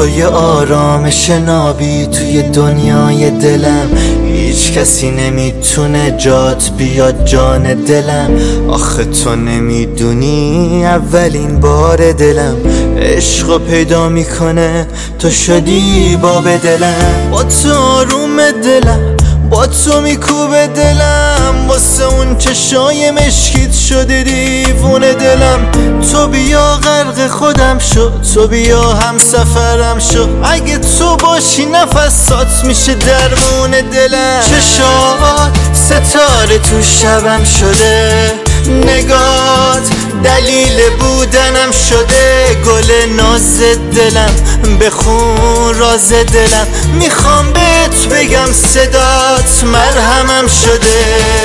یه آرامش نابی توی دنیای دلم. هیچ کسی نمیتونه جات بیاد جان دلم. آخه تو نمیدونی اولین بار دلم عشقو پیدا میکنه، تو شدی باب دلم. با تو آروم دلم، با تو میکوبه دلم، واسه اون چشای مشکیت شده دیوونه دلم. تو بیا غرق خودم شو، تو بیا هم سفرم شو، اگه تو باشی نفسات میشه درمون دلم. چشات ستاره تو شبم شده، نگات دلیل بودنم شده. گل ناز دلم بخون راز دلم، میخوام بهت بگم صدات مرهمم شده.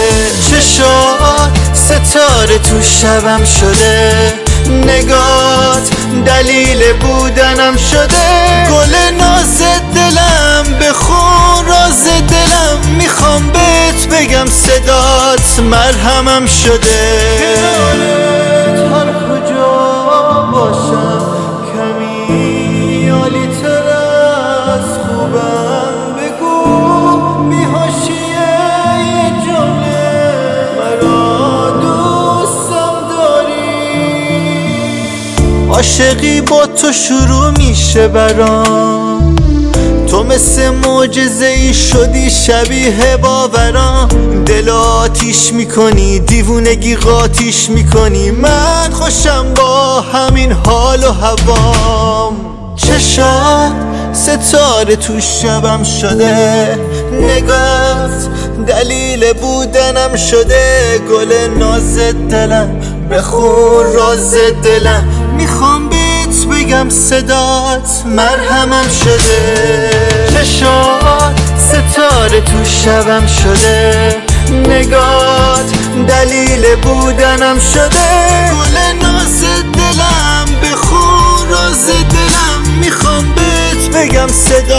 چشات ستاره تو شبم شده، نگات دلیل بودنم شده. گل ناز دلم بخون راز دلم، میخوام بهت بگم صدات مرهمم شده. هر کجا باشم کمی عالی تر از خوبم، بگو بی حاشیه یه جمله مرا دوستم داری. عاشقی با تو شروع میشه برام، تو مثل معجزه ای شدی شبیه باورام. دل آتیش میکنی، دیوونگی قاتیش میکنی، من خوشم با همین حال و هوام. چشات ستاره تو شبم شده، نگات دلیل بودنم شده. گل ناز دلم بخون راز دلم، میخوام بهت بگم صدات مرهمم شده. چشات ستاره تو شبم شده، نگات دلیل بودنم شده. گل ناز دلم بخون راز دلم، میخوام بهت بگم صدات